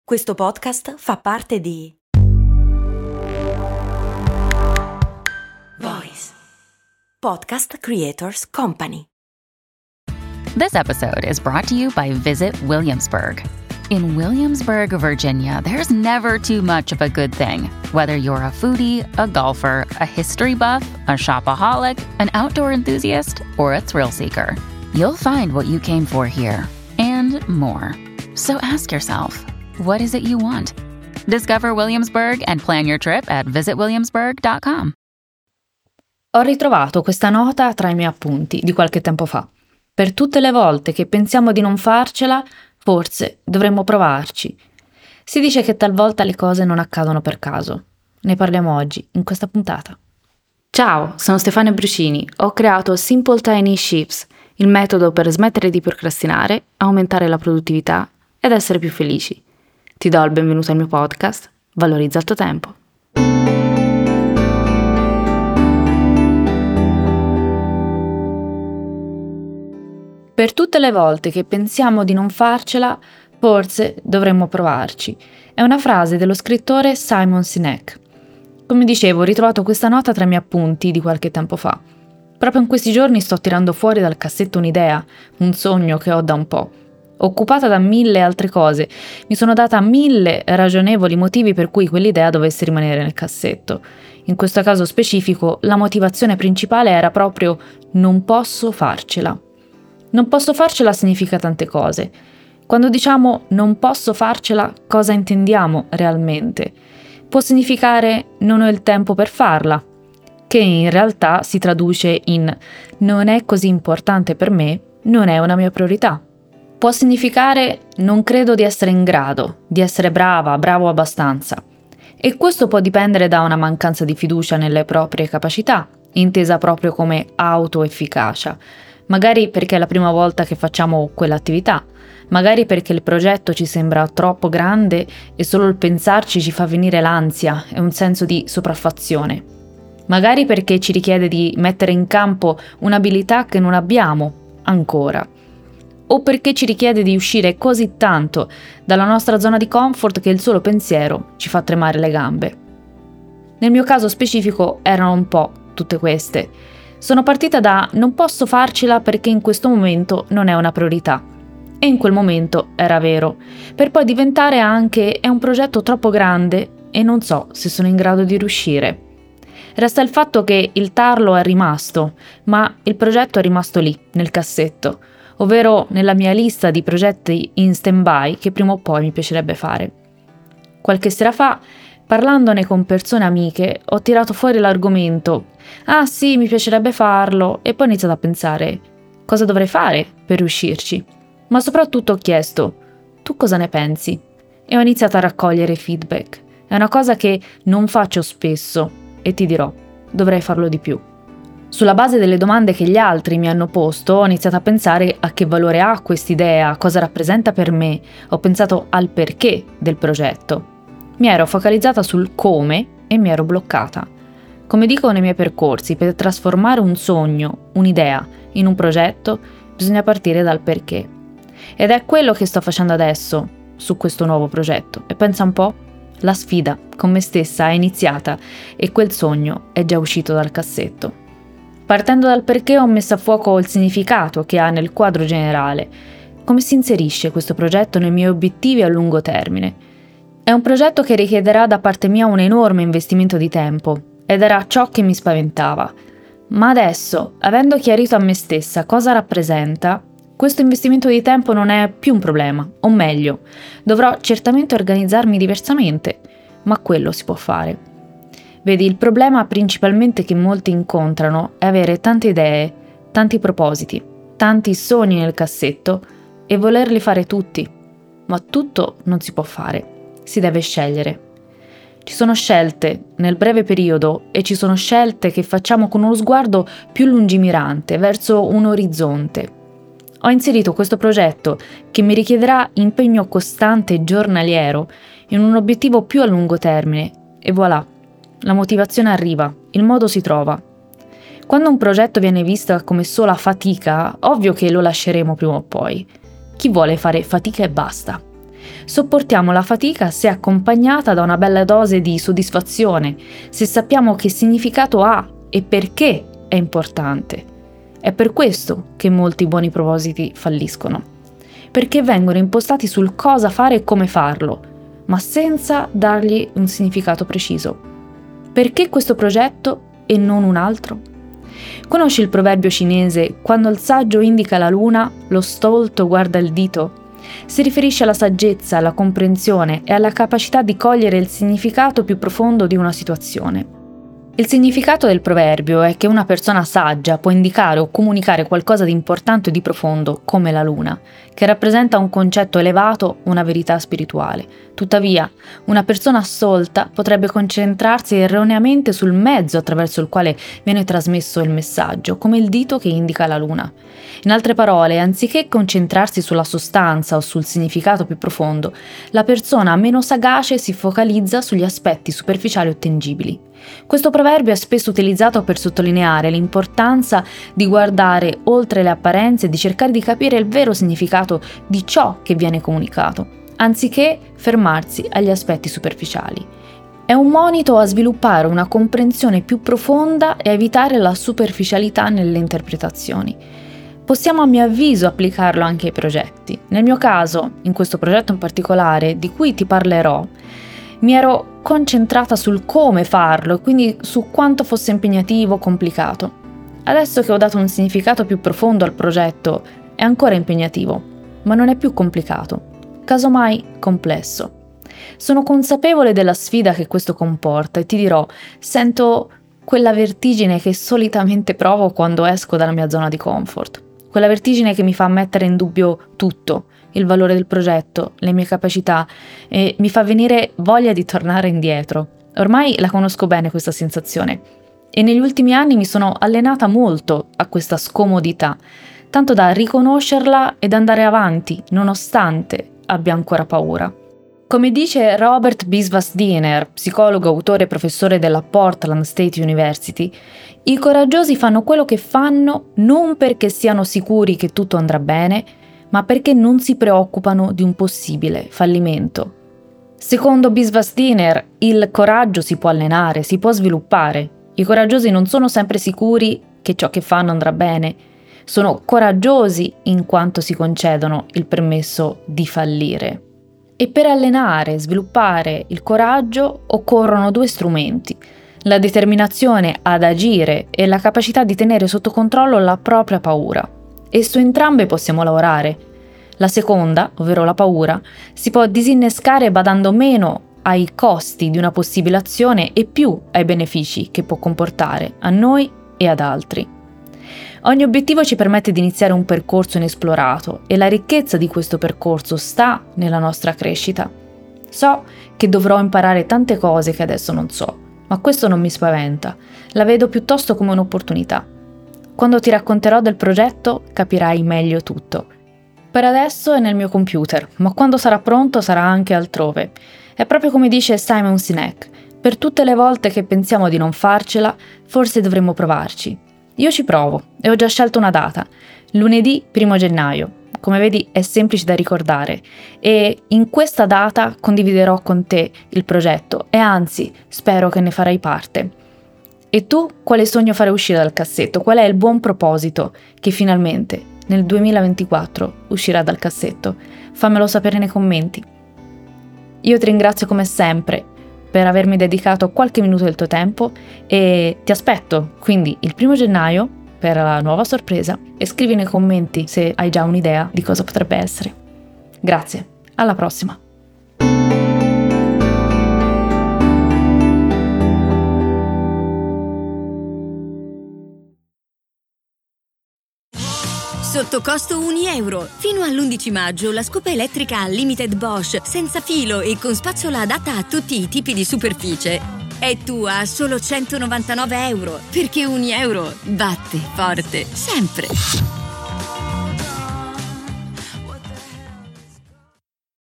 Questo podcast fa parte di Voice Podcast Creators Company. This episode is brought to you by Visit Williamsburg. In Williamsburg, Virginia, there's never too much of a good thing. Whether you're a foodie, a golfer, a history buff, a shopaholic, an outdoor enthusiast, or a thrill seeker, you'll find what you came for here and more. So ask yourself, what is it you want? Discover Williamsburg and plan your trip at visitwilliamsburg.com. Ho ritrovato questa nota tra i miei appunti di qualche tempo fa. Per tutte le volte che pensiamo di non farcela, forse dovremmo provarci. Si dice che talvolta le cose non accadono per caso. Ne parliamo oggi, in questa puntata. Ciao, sono Stefania Brucini. Ho creato Simple Tiny Shifts, il metodo per smettere di procrastinare, aumentare la produttività ed essere più felici. Ti do il benvenuto al mio podcast, Valorizza il tuo tempo. Per tutte le volte che pensiamo di non farcela, forse dovremmo provarci. È una frase dello scrittore Simon Sinek. Come dicevo, ho ritrovato questa nota tra i miei appunti di qualche tempo fa. Proprio in questi giorni sto tirando fuori dal cassetto un'idea, un sogno che ho da un po'. Occupata da 1000 altre cose, mi sono data 1000 ragionevoli motivi per cui quell'idea dovesse rimanere nel cassetto. In questo caso specifico, la motivazione principale era proprio non posso farcela. Non posso farcela significa tante cose. Quando diciamo non posso farcela, cosa intendiamo realmente? Può significare non ho il tempo per farla, che in realtà si traduce in non è così importante per me, non è una mia priorità. Può significare non credo di essere in grado, di essere bravo abbastanza. E questo può dipendere da una mancanza di fiducia nelle proprie capacità, intesa proprio come autoefficacia. Magari perché è la prima volta che facciamo quell'attività, magari perché il progetto ci sembra troppo grande e solo il pensarci ci fa venire l'ansia e un senso di sopraffazione. Magari perché ci richiede di mettere in campo un'abilità che non abbiamo ancora. O perché ci richiede di uscire così tanto dalla nostra zona di comfort che il solo pensiero ci fa tremare le gambe. Nel mio caso specifico erano un po' tutte queste. Sono partita da non posso farcela perché in questo momento non è una priorità. E in quel momento era vero, per poi diventare anche è un progetto troppo grande e non so se sono in grado di riuscire. Resta il fatto che il tarlo è rimasto, ma il progetto è rimasto lì, nel cassetto, ovvero nella mia lista di progetti in stand-by che prima o poi mi piacerebbe fare. Qualche sera fa, parlandone con persone amiche, ho tirato fuori l'argomento. Ah sì, mi piacerebbe farlo, e poi ho iniziato a pensare, cosa dovrei fare per riuscirci? Ma soprattutto ho chiesto, tu cosa ne pensi? E ho iniziato a raccogliere feedback. È una cosa che non faccio spesso, e ti dirò, dovrei farlo di più. Sulla base delle domande che gli altri mi hanno posto, ho iniziato a pensare a che valore ha quest'idea, cosa rappresenta per me, ho pensato al perché del progetto. Mi ero focalizzata sul come e mi ero bloccata. Come dico nei miei percorsi, per trasformare un sogno, un'idea, in un progetto, bisogna partire dal perché. Ed è quello che sto facendo adesso, su questo nuovo progetto. E pensa un po', la sfida con me stessa è iniziata e quel sogno è già uscito dal cassetto. Partendo dal perché ho messo a fuoco il significato che ha nel quadro generale. Come si inserisce questo progetto nei miei obiettivi a lungo termine? È un progetto che richiederà da parte mia un enorme investimento di tempo ed era ciò che mi spaventava. Ma adesso, avendo chiarito a me stessa cosa rappresenta, questo investimento di tempo non è più un problema, o meglio, dovrò certamente organizzarmi diversamente, ma quello si può fare. Vedi, il problema principalmente che molti incontrano è avere tante idee, tanti propositi, tanti sogni nel cassetto e volerli fare tutti. Ma tutto non si può fare, si deve scegliere. Ci sono scelte nel breve periodo e ci sono scelte che facciamo con uno sguardo più lungimirante, verso un orizzonte. Ho inserito questo progetto che mi richiederà impegno costante e giornaliero in un obiettivo più a lungo termine e voilà. La motivazione arriva, il modo si trova. Quando un progetto viene visto come sola fatica, ovvio che lo lasceremo prima o poi. Chi vuole fare fatica e basta. Sopportiamo la fatica se accompagnata da una bella dose di soddisfazione, se sappiamo che significato ha e perché è importante. È per questo che molti buoni propositi falliscono, perché vengono impostati sul cosa fare e come farlo, ma senza dargli un significato preciso. Perché questo progetto e non un altro? Conosci il proverbio cinese «Quando il saggio indica la luna, lo stolto guarda il dito»? Si riferisce alla saggezza, alla comprensione e alla capacità di cogliere il significato più profondo di una situazione. Il significato del proverbio è che una persona saggia può indicare o comunicare qualcosa di importante o di profondo, come la luna, che rappresenta un concetto elevato o una verità spirituale. Tuttavia, una persona stolta potrebbe concentrarsi erroneamente sul mezzo attraverso il quale viene trasmesso il messaggio, come il dito che indica la luna. In altre parole, anziché concentrarsi sulla sostanza o sul significato più profondo, la persona meno sagace si focalizza sugli aspetti superficiali o tangibili. Questo proverbio è spesso utilizzato per sottolineare l'importanza di guardare oltre le apparenze e di cercare di capire il vero significato di ciò che viene comunicato, anziché fermarsi agli aspetti superficiali. È un monito a sviluppare una comprensione più profonda e a evitare la superficialità nelle interpretazioni. Possiamo a mio avviso applicarlo anche ai progetti. Nel mio caso, in questo progetto in particolare, di cui ti parlerò, mi ero concentrata sul come farlo e quindi su quanto fosse impegnativo o complicato. Adesso che ho dato un significato più profondo al progetto, è ancora impegnativo, ma non è più complicato, casomai complesso. Sono consapevole della sfida che questo comporta e ti dirò, sento quella vertigine che solitamente provo quando esco dalla mia zona di comfort. Quella vertigine che mi fa mettere in dubbio tutto, il valore del progetto, le mie capacità e mi fa venire voglia di tornare indietro. Ormai la conosco bene questa sensazione e negli ultimi anni mi sono allenata molto a questa scomodità, tanto da riconoscerla ed andare avanti nonostante abbia ancora paura. Come dice Robert Biswas-Diener, psicologo, autore e professore della Portland State University, i coraggiosi fanno quello che fanno non perché siano sicuri che tutto andrà bene, ma perché non si preoccupano di un possibile fallimento. Secondo Biswas-Diener, il coraggio si può allenare, si può sviluppare. I coraggiosi non sono sempre sicuri che ciò che fanno andrà bene, sono coraggiosi in quanto si concedono il permesso di fallire. E per allenare e sviluppare il coraggio occorrono due strumenti: la determinazione ad agire e la capacità di tenere sotto controllo la propria paura. E su entrambe possiamo lavorare. La seconda, ovvero la paura, si può disinnescare badando meno ai costi di una possibile azione e più ai benefici che può comportare a noi e ad altri. Ogni obiettivo ci permette di iniziare un percorso inesplorato e la ricchezza di questo percorso sta nella nostra crescita. So che dovrò imparare tante cose che adesso non so, ma questo non mi spaventa, la vedo piuttosto come un'opportunità. Quando ti racconterò del progetto capirai meglio tutto. Per adesso è nel mio computer, ma quando sarà pronto sarà anche altrove. È proprio come dice Simon Sinek: per tutte le volte che pensiamo di non farcela, forse dovremmo provarci. Io ci provo e ho già scelto una data, lunedì 1 gennaio. Come vedi è semplice da ricordare e in questa data condividerò con te il progetto e anzi spero che ne farai parte. E tu quale sogno fare uscire dal cassetto? Qual è il buon proposito che finalmente nel 2024 uscirà dal cassetto? Fammelo sapere nei commenti. Io ti ringrazio come sempre per avermi dedicato qualche minuto del tuo tempo e ti aspetto quindi il 1 gennaio per la nuova sorpresa e scrivi nei commenti se hai già un'idea di cosa potrebbe essere. Grazie, alla prossima! Sotto costo €1. Fino all'11 maggio la scopa elettrica Unlimited Bosch senza filo e con spazzola adatta a tutti i tipi di superficie è tua a solo €199, perché €1 batte forte sempre.